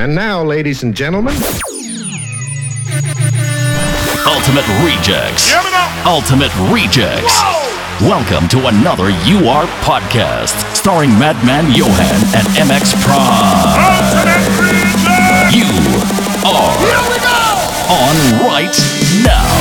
And now, ladies and gentlemen, Ultimate Rejects. Ultimate Rejects. Whoa! Welcome to another UR podcast, starring Madman Johan and MX Prime. Ultimate Rejects! You are Here we go! On right now.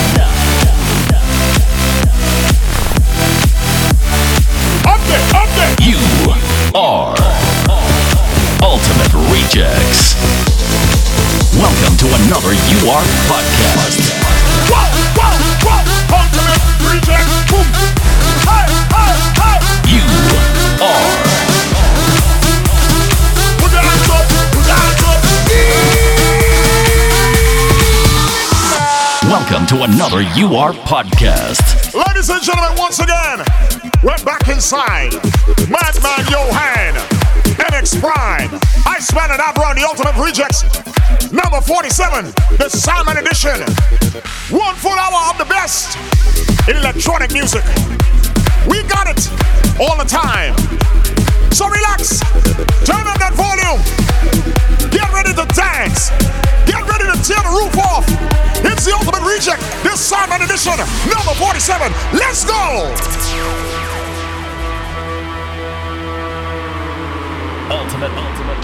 Up there! You are Ultimate Rejects. Welcome to another UR podcast. Whoa! Ultimate Rejects! Boom! Hey! You are. Put your hands up! Welcome to another UR podcast. Ladies and gentlemen, once again, we're back inside. Madman Johan, MX Prime, Iceman and Abra, the Ultimate Rejects. Number 47, the Simon Edition. 1 full hour of the best in electronic music. We got it all the time. So relax, turn up that volume, get ready to dance, get ready to tear the roof off. It's the Ultimate Reject, this Simon Edition, number 47. Let's go! Ultimate.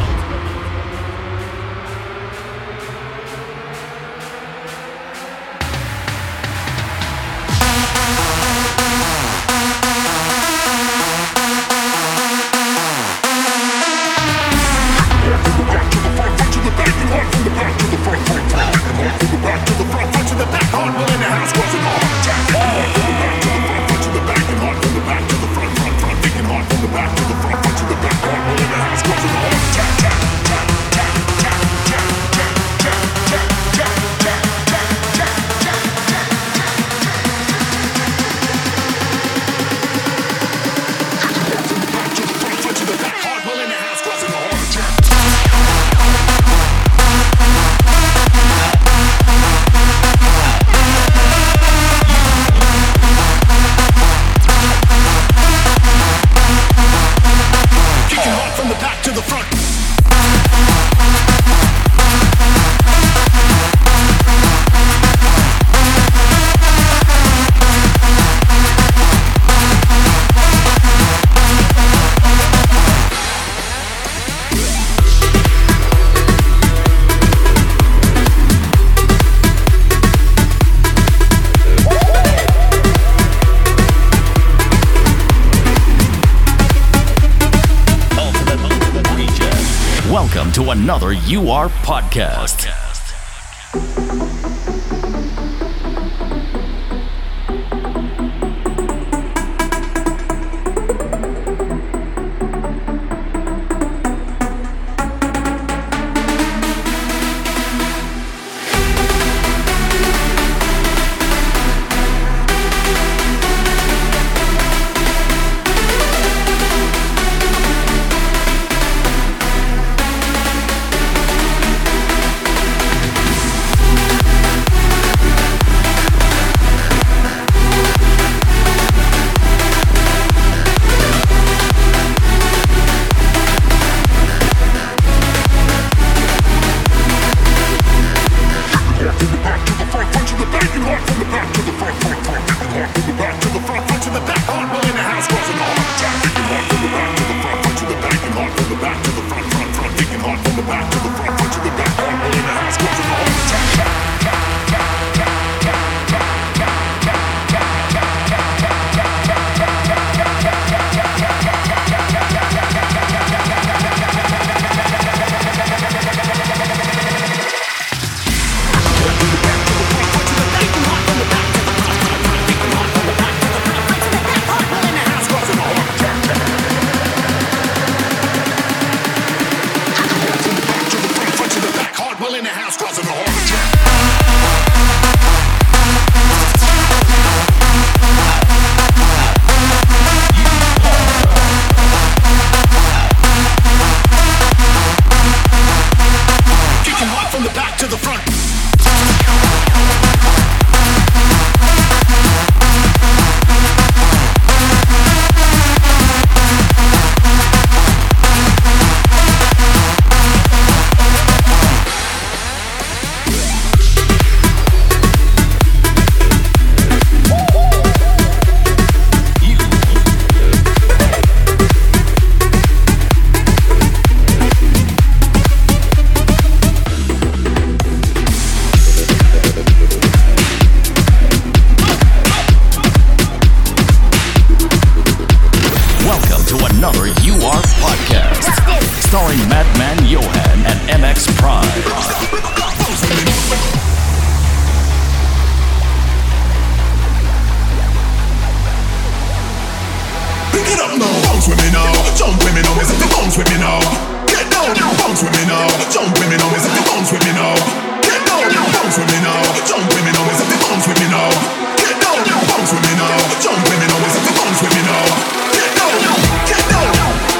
Welcome to another UR podcast. MX Prime. Pick it up now, bounce with me now, jump with me now, miss it, bounce with me now. Get down, bounce with me now, jump with me now, miss it, bounce with me now. Get down, bounce with me now, jump with me now, miss it, bounce with me now. Get down, bounce with me now, jump with me now, miss it, bounce with me now. Get down, get down.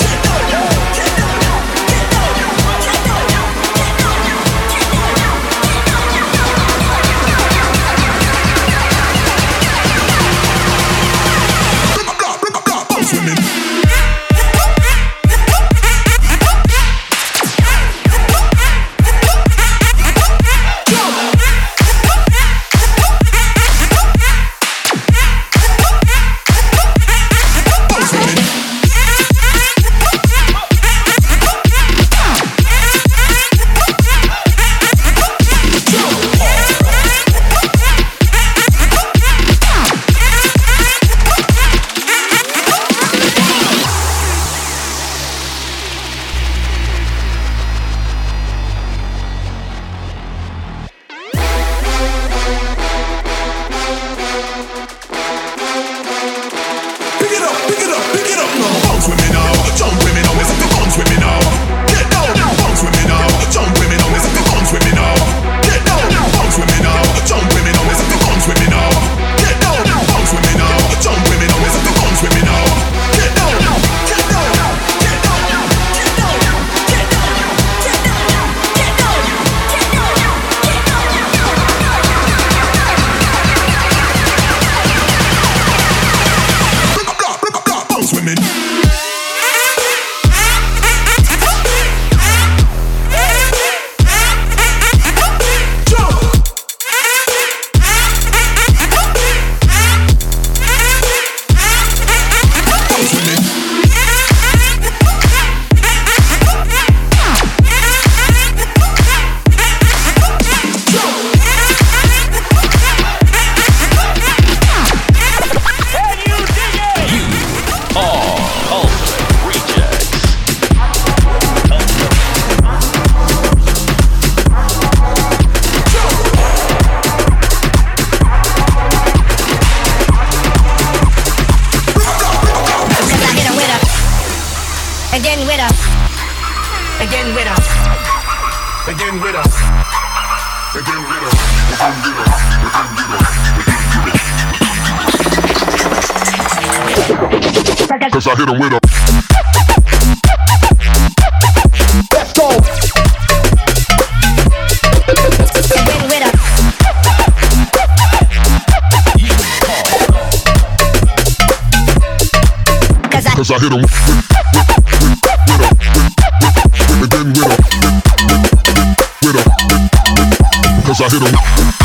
Cause I hit him with a let's go. Cause I hit him again with a cause I hit him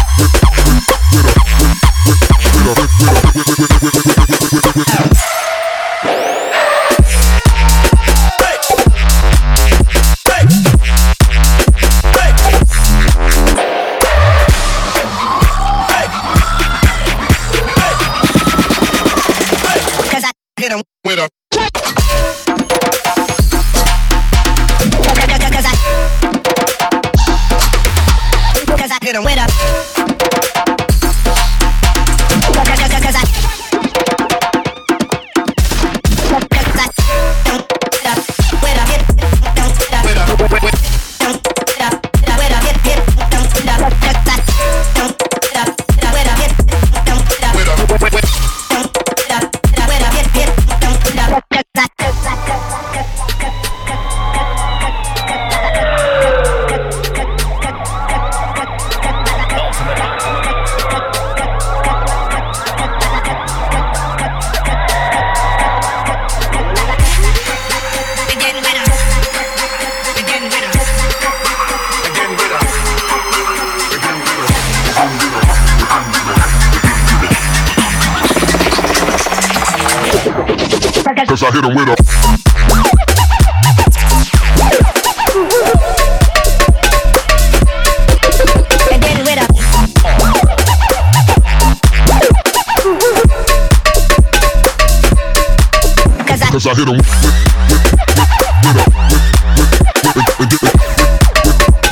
with a cause I hit him with a cause I hit him with a cause I hit him with a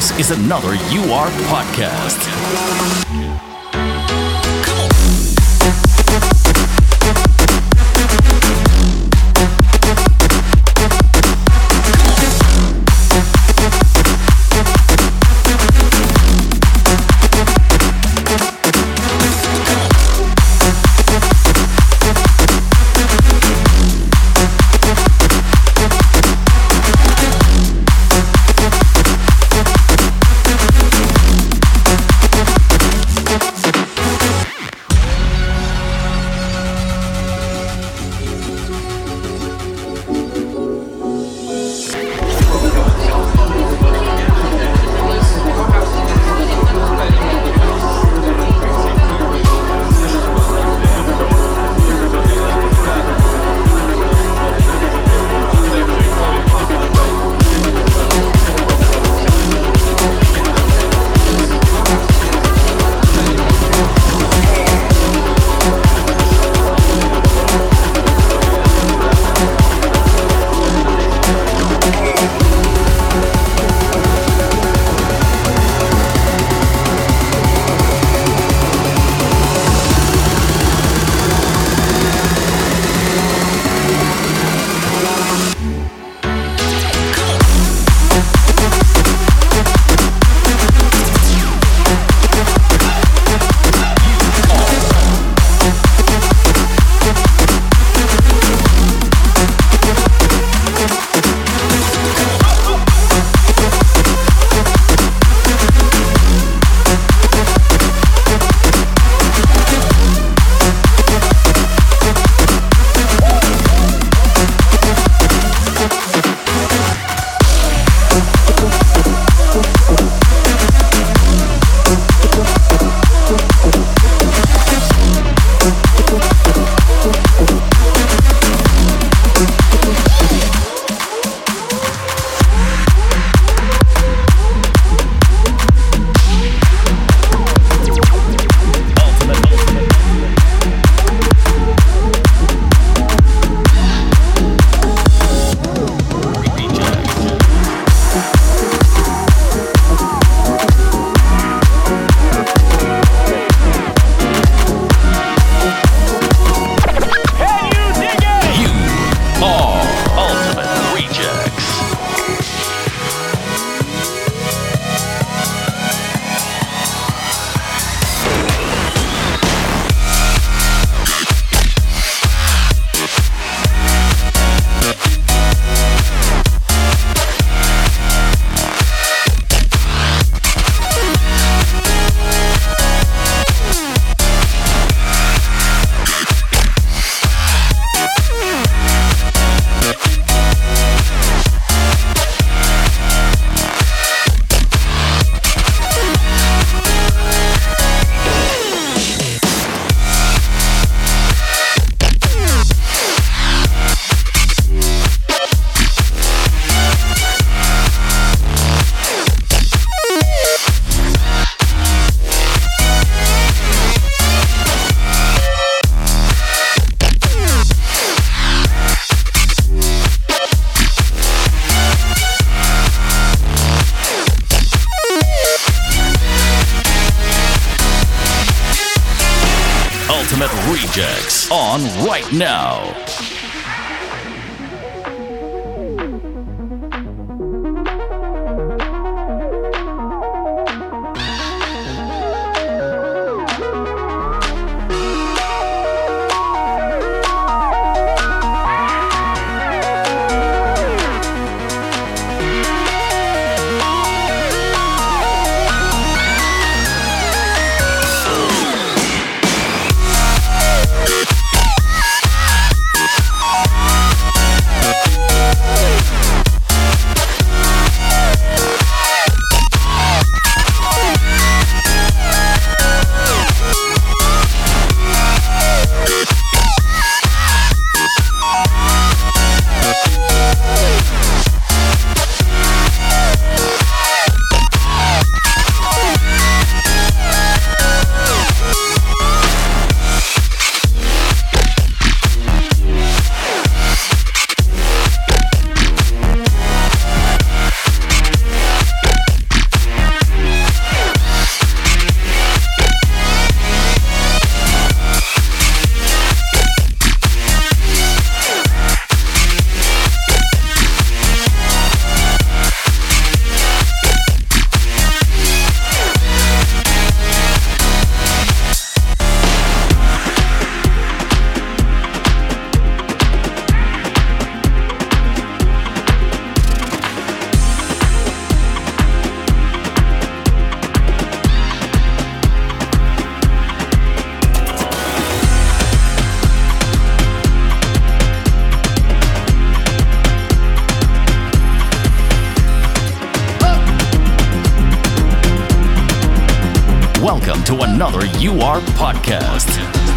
This is another UR podcast. Ultimate Rejects on right now. another UR podcast.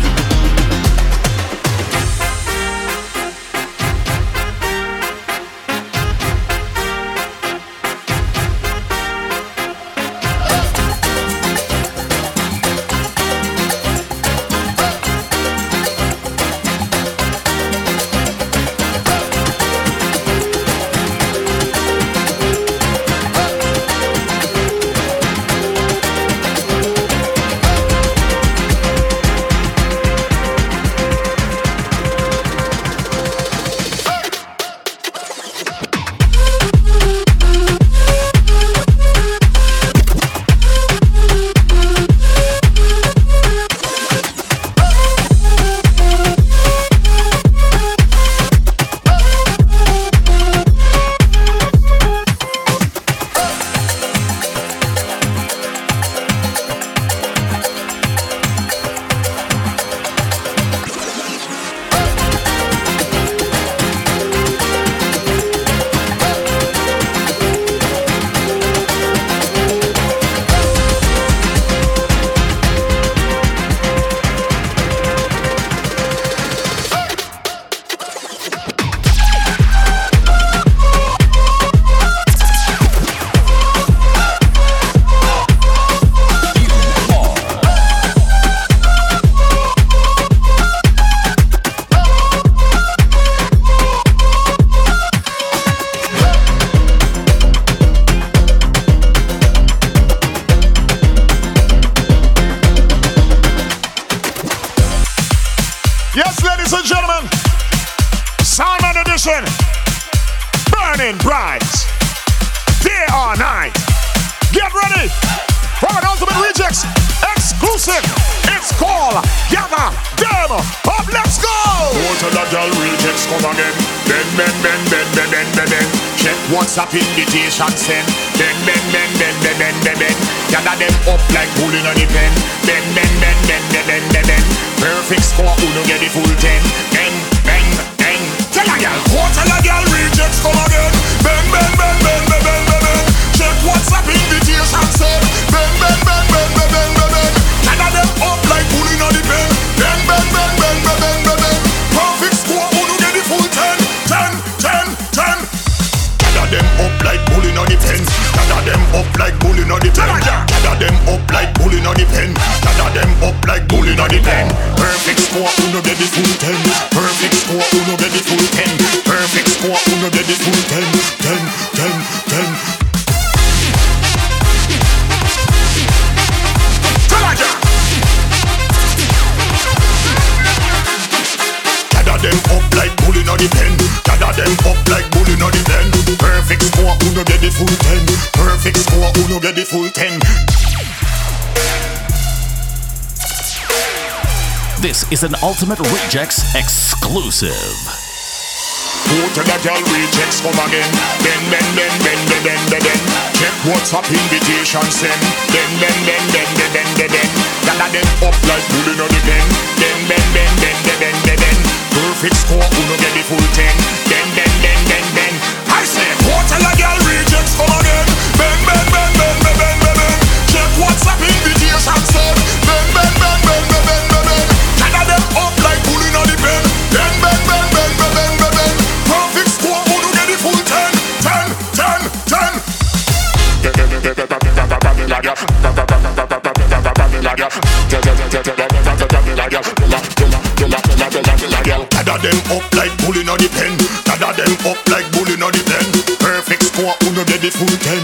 Yes, ladies and gentlemen, Simon Edition, burning bright, day or night. Get ready for an Ultimate Rejects exclusive. It's called Gather Them Up. Let's go! Go to the girl rejects, come again. Then. Check WhatsApp invitation send. Then. Gather them up like bull in the pen. Then. Perfect score, uno get the full 10. Bang. Tell a girl, go to the girl rejects, come again. Ben. Check WhatsApp invitation send. Ben. Gather them up like bull in the pen. Ben. Perfect score, uno get the full 10. Gather them up like bull in the pen. Gather them up like bull in the pen. Gather them up like bull in the pen. Gather them up like bull in the pen. Perfect score, uno get the full 10. Perfect score, uno get the full 10. Perfect score, uno get the full 10. Gather them up like bull in the pen. Gather them up like bull in the pen. Perfect score, uno get the full 10. Perfect score, uno get the full 10. This is an Ultimate Rejects exclusive. Go to the girl rejects, come again. Then. Check WhatsApp invitation send. Then. Gather them up like bull in the pen. Then. Perfect score, uno get the full 10. Then. I say, go to the girl rejects, come again. Ben. Check WhatsApp invitation send. Ben. Gather them up like bull in the pen. Then. Perfect score, uno get the full 10. Gather them up like bull in the pen. Gather them up like bull in the pen. Perfect score, uno get the full 10.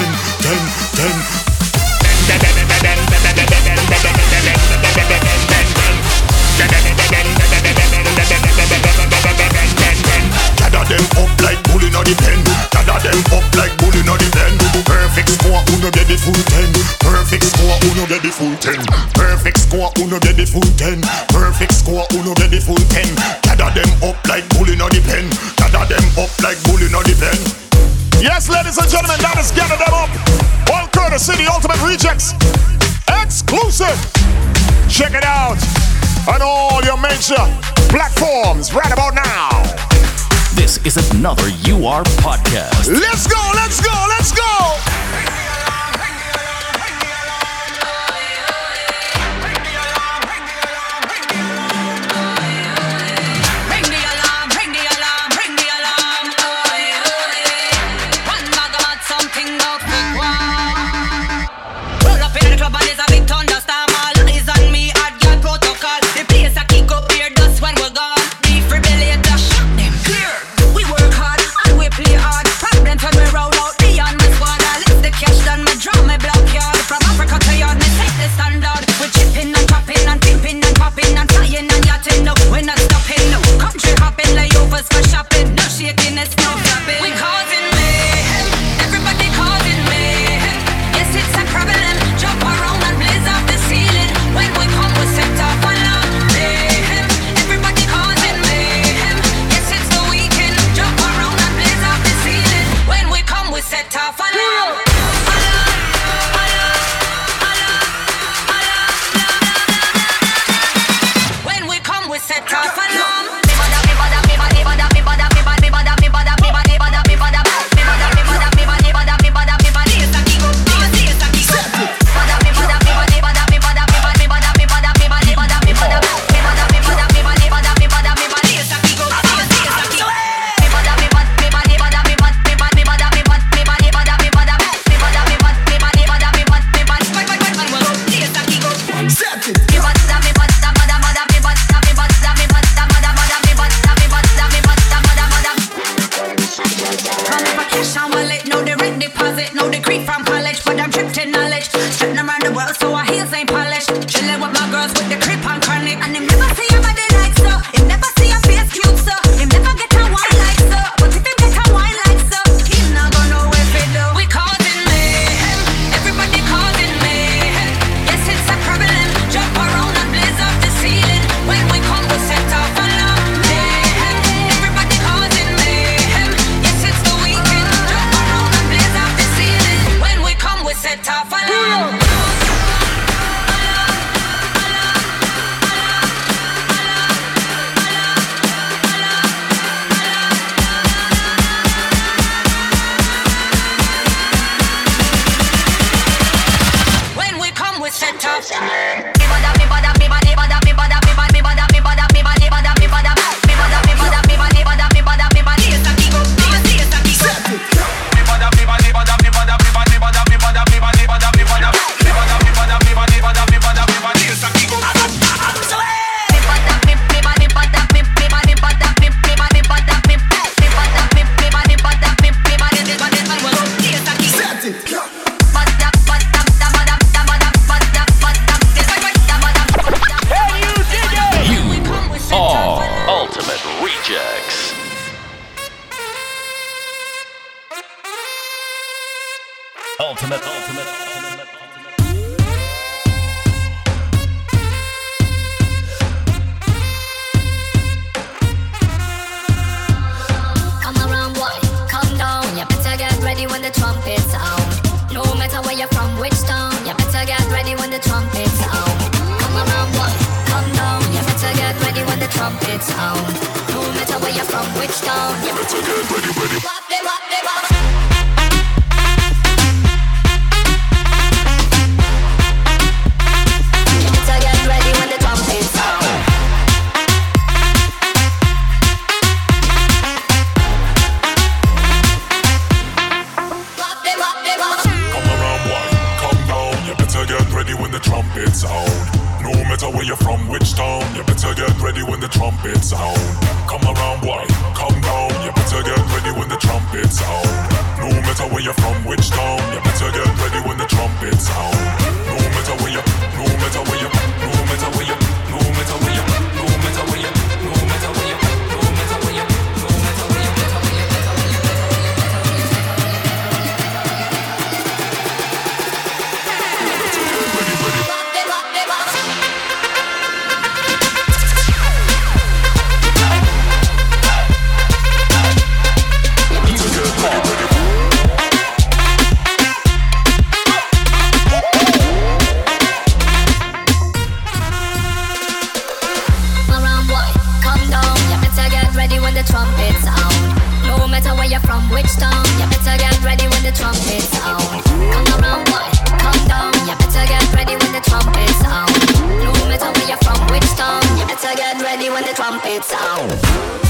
Gather them up like bull in the pen. Gather them up like bull in the pen. Perfect score, uno get the full 10. Perfect score, uno get the full 10. Perfect score, uno get the full 10. Perfect score, uno get the full 10. Gather them up like bull in the pen. Gather them up like bull in the pen. Yes, ladies and gentlemen, that is Gather Them Up. All courtesy the Ultimate Rejects exclusive. Check it out on all your major platforms right about now. This is another UR podcast. Let's go. Rejects. Ultimate. Come around, boy, come down. You better get ready when the trumpet sound. No matter where you're from, which town, you better get ready when the trumpet sound. Come around, boy, come down. You better get ready when the trumpet sound. No matter where you're from, which town, you better get ready. Wop, they wop, they wop. Trumpet sound. No matter where you're from, which town, you better get ready when the trumpet sound. Come around, boy, come down. You better get ready when the trumpet sound. No matter where you're from, which town, you better get ready when the trumpet sound. No matter where you, no matter where you, no matter where you, no matter where you, no matter where you, no matter where you, no matter where you, no matter where you, trumpet sound. No matter where you're from, which town, you better get ready when the trumpet sound. Come around, boy, come down. You better get ready when the trumpet sound. No matter where you're from, which town, you better get ready when the trumpet sound.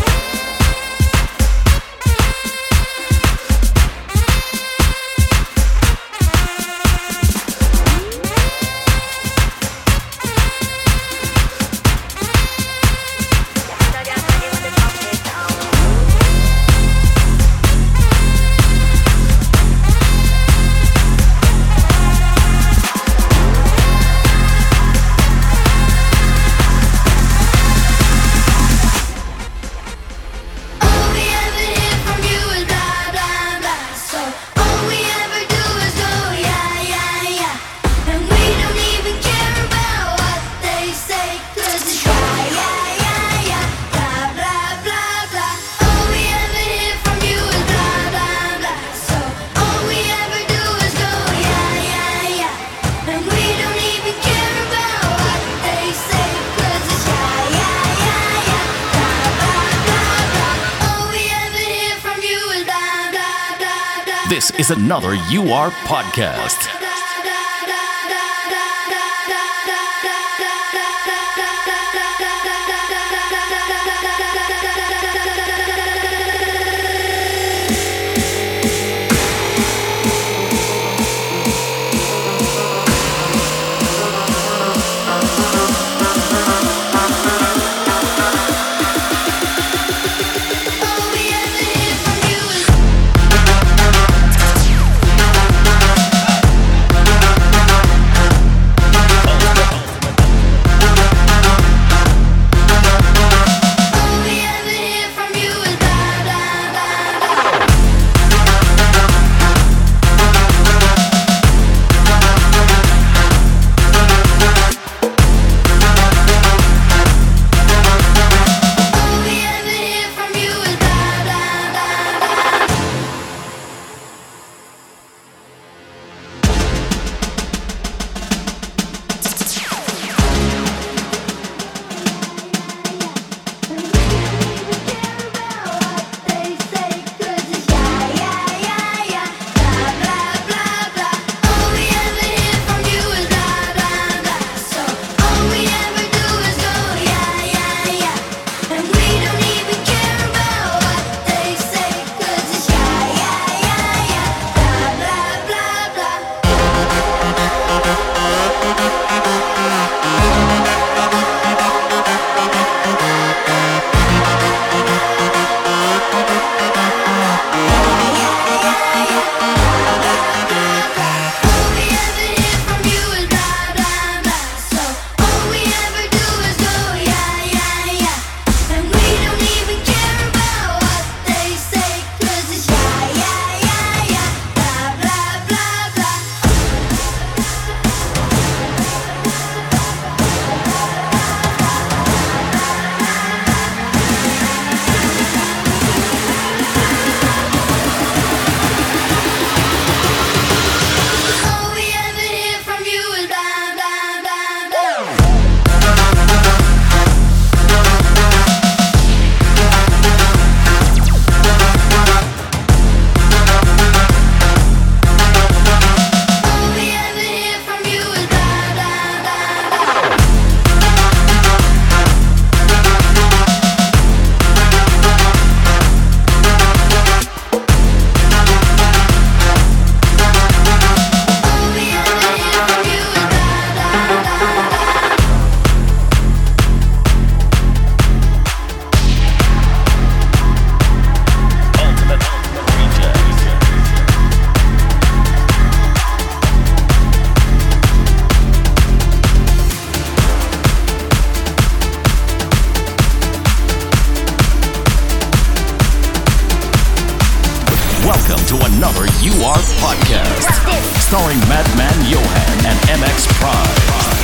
This is another UR podcast. another UR podcast. Starring Madman Johan and MX Prime.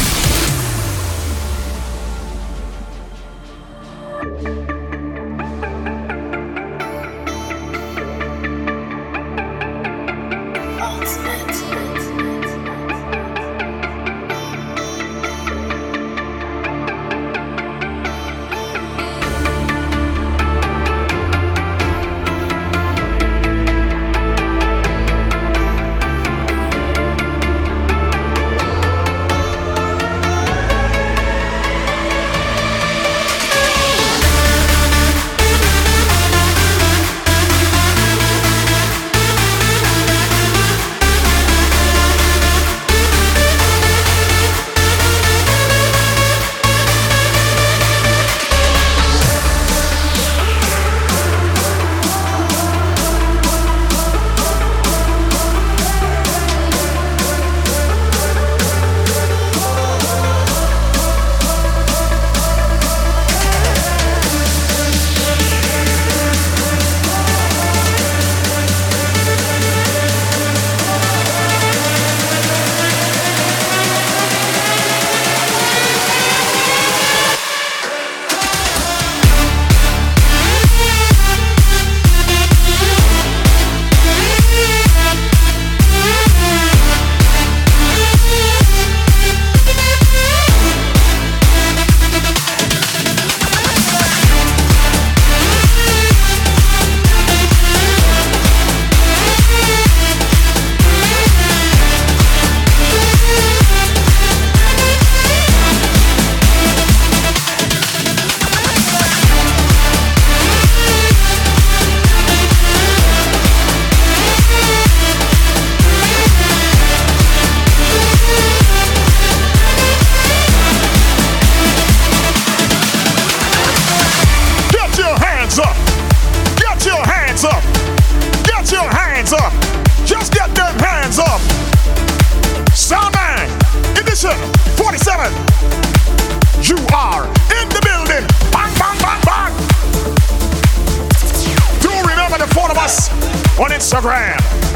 On Instagram.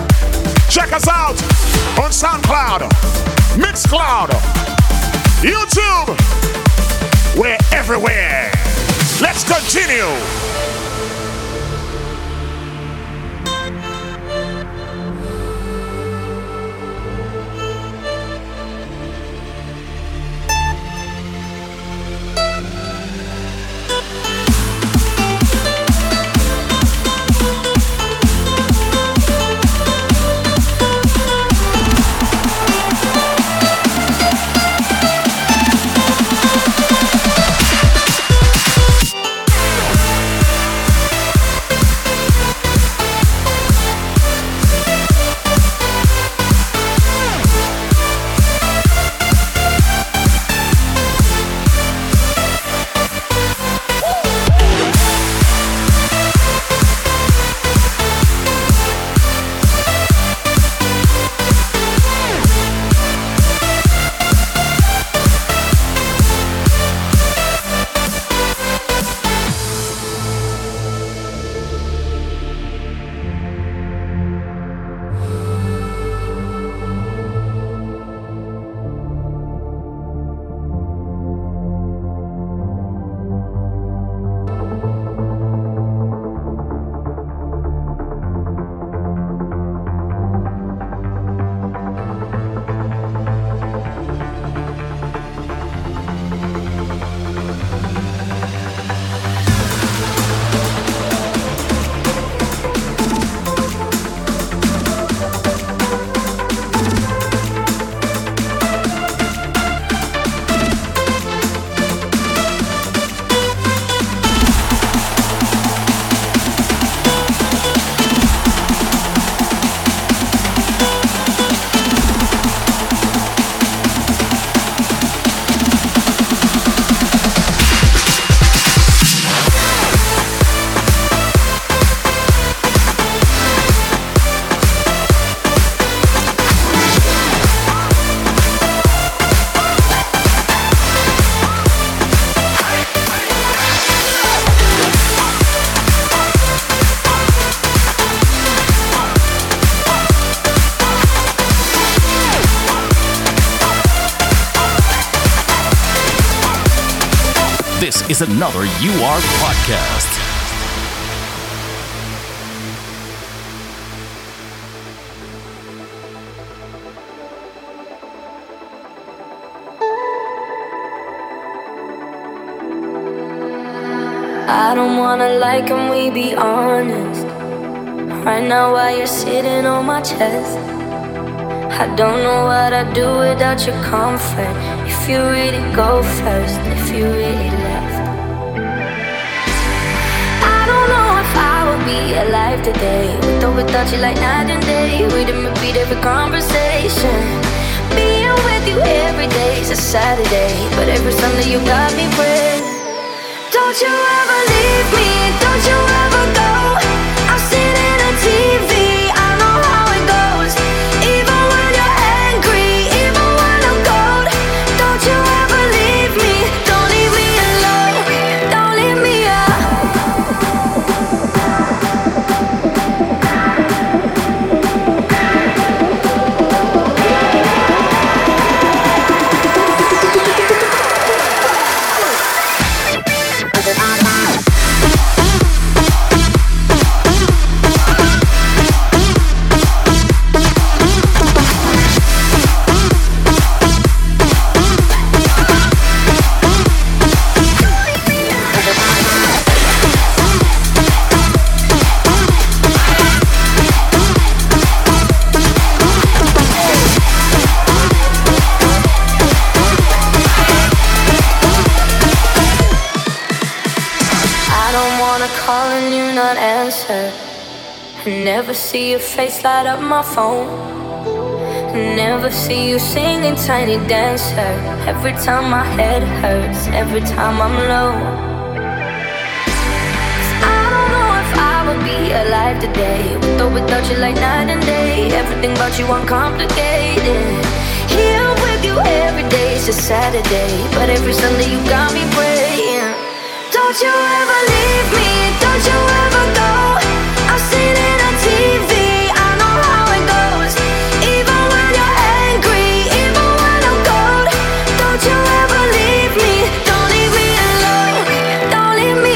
Check us out on SoundCloud, Mixcloud, YouTube. We're everywhere. Let's continue. This is another UR podcast. I don't wanna lie, can we be honest? Right now while you're sitting on my chest, I don't know what I'd do without your comfort. If you really go first, if you really left, I don't know if I would be alive today, with or without you like night and day. We'd repeat every conversation. Being with you every day is a Saturday, but every Sunday you got me praying. Don't you ever leave me, don't you ever go. I'm sitting on TV, I know how it goes. Even when you're angry, even when I'm cold. Don't you ever leave me, don't leave me alone. Don't leave me Never see your face light up my phone. Never see you singing Tiny Dancer. Every time my head hurts, every time I'm low. 'Cause I don't know if I would be alive today, with or without you like night and day. Everything about you uncomplicated. Here with you every day is a Saturday, but every Sunday you got me praying. Don't you ever leave me, don't you ever go. I'm sitting on TV, I know how it goes. Even when you're angry, even when I'm cold. Don't you ever leave me, don't leave me alone. Don't leave me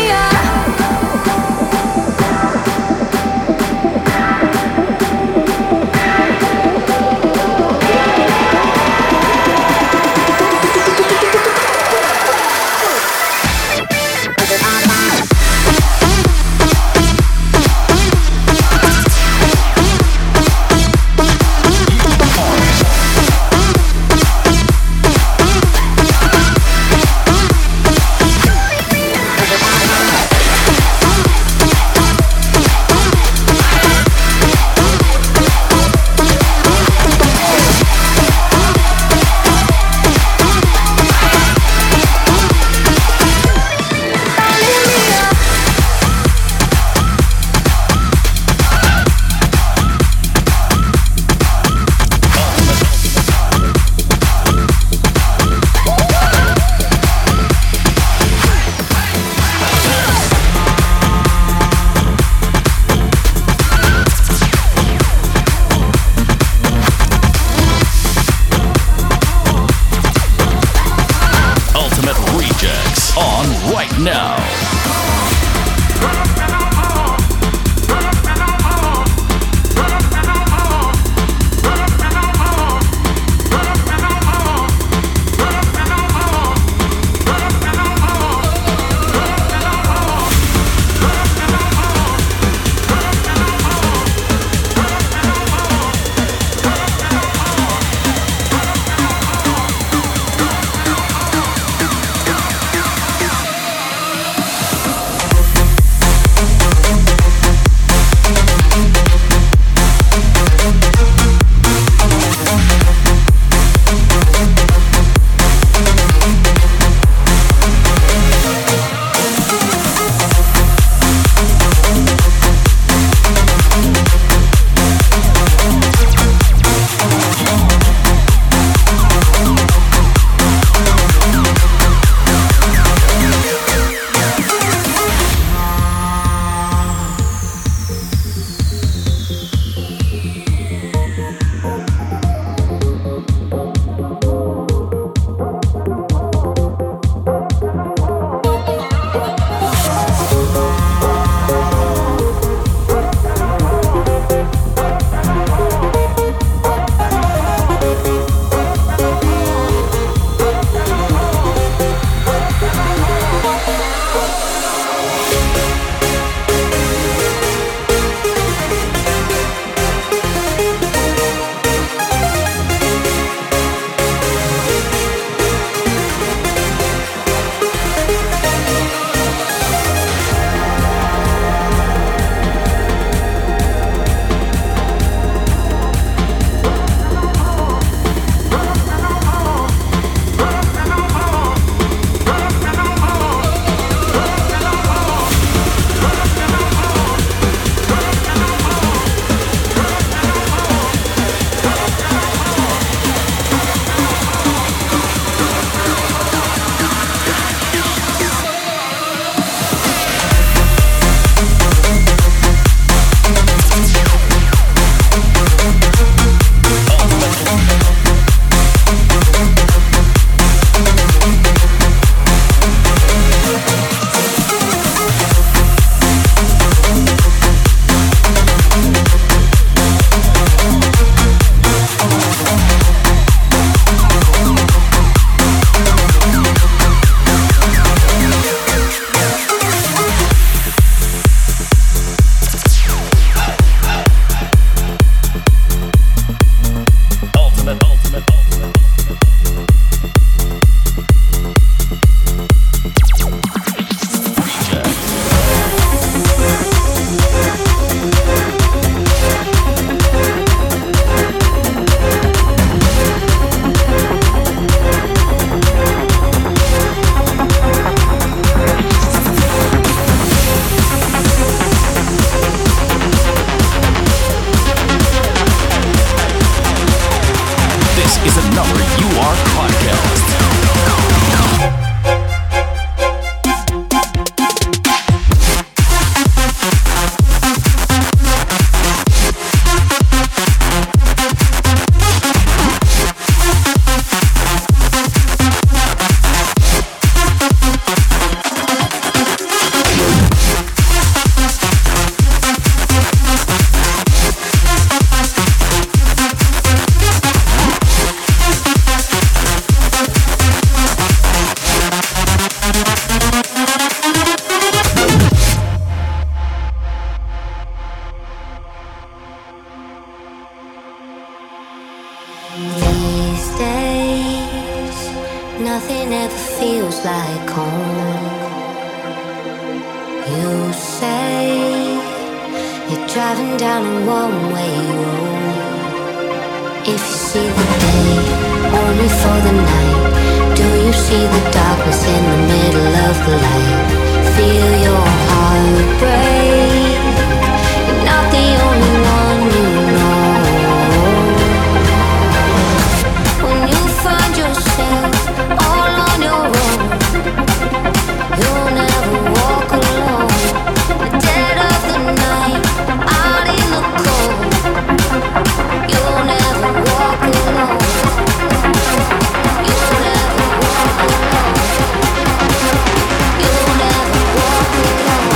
never feels like home. You say you're driving down a one-way road. If you see the day only for the night, do you see the darkness in the middle of the light? Feel your heart break. You're not the only one you know. When you find yourself all on your own, you'll never walk alone. The dead of the night, out in the cold, you'll never walk alone. You'll never walk alone. You'll never walk alone.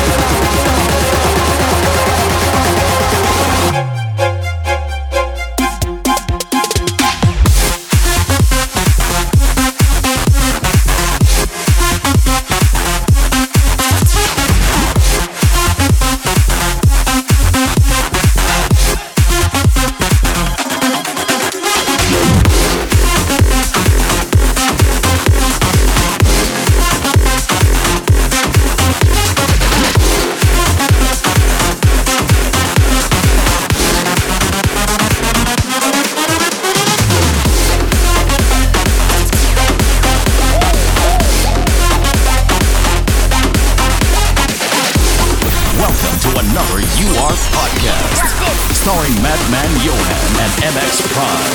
Starring Madman Johan and MX Prime.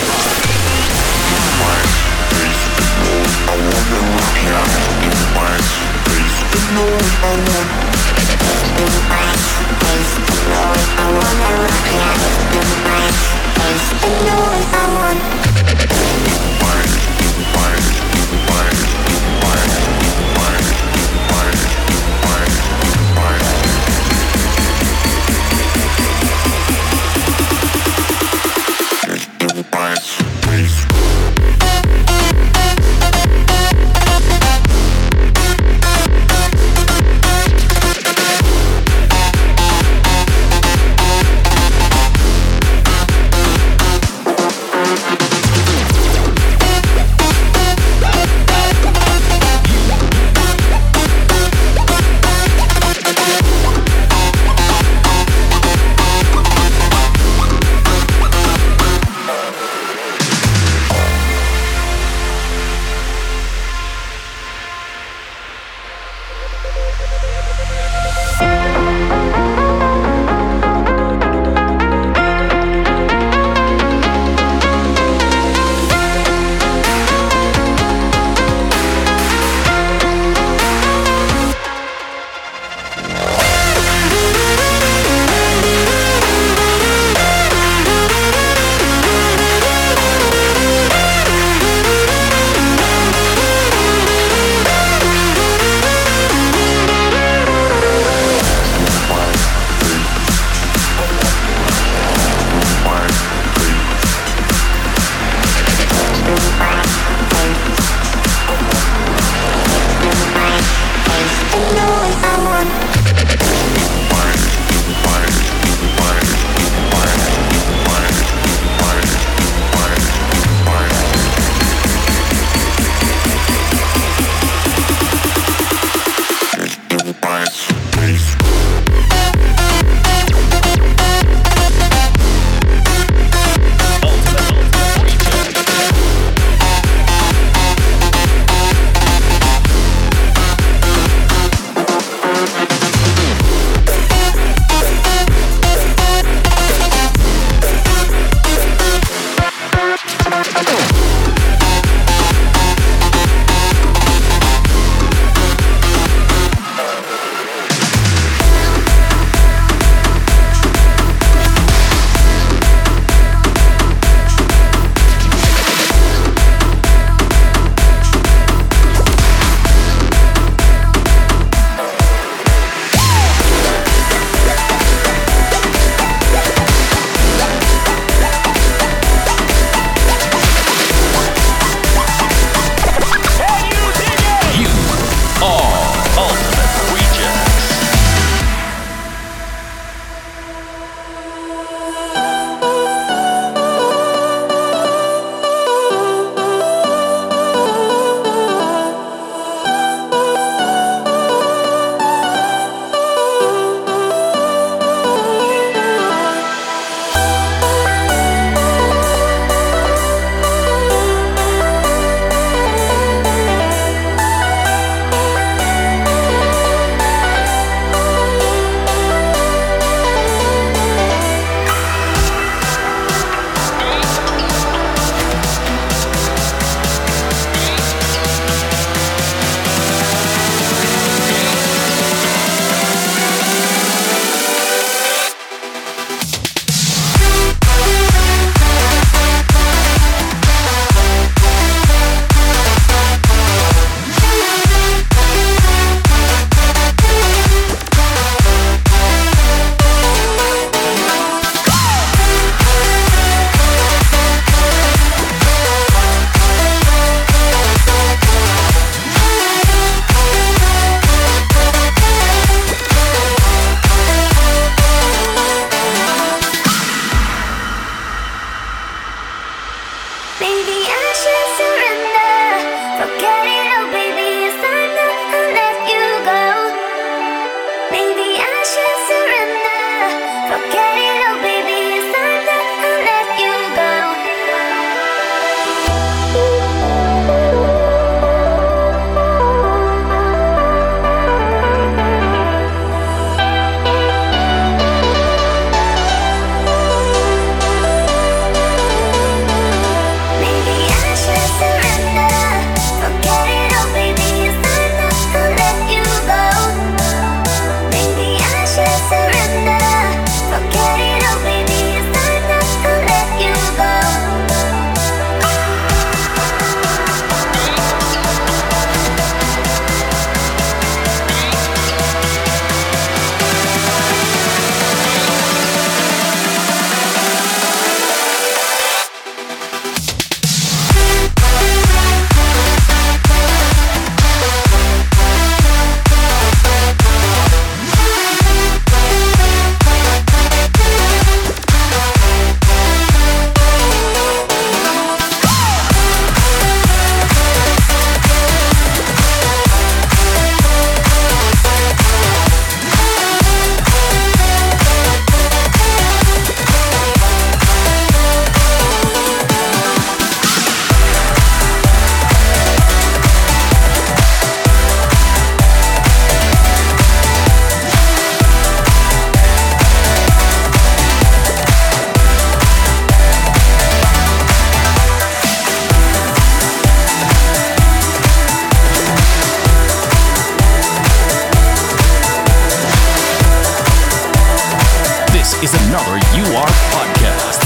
This is another UR podcast.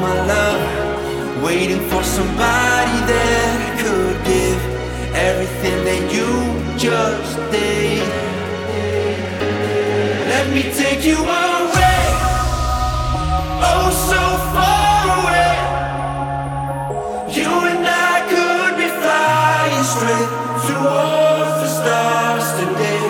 Waiting for somebody that could give everything and then you just stayed. Let me take you away, oh so far away. You and I could be flying straight towards the stars today.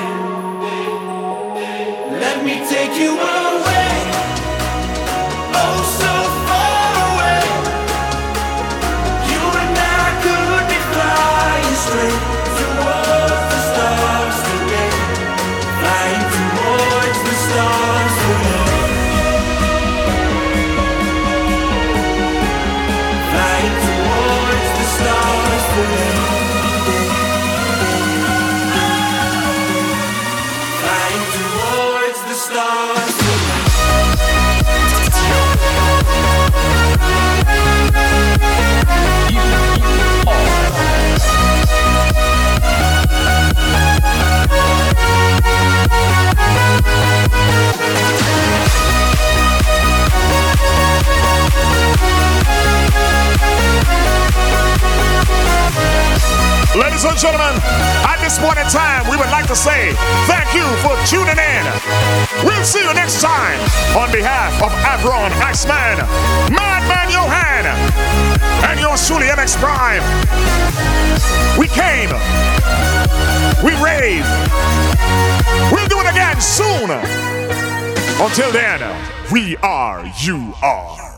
Let me take you away, oh so far away. You and I could be flying straight towards the stars today. Flying towards the stars today. Flying towards the stars today. Flying towards the stars today. Ladies and gentlemen, at this point in time, we would like to say thank you for tuning in. We'll see you next time on behalf of Avron, Iceman, Madman Johan, and yours truly, MX Prime. We came, we rave, we'll do it again soon. Until then, we are, you are.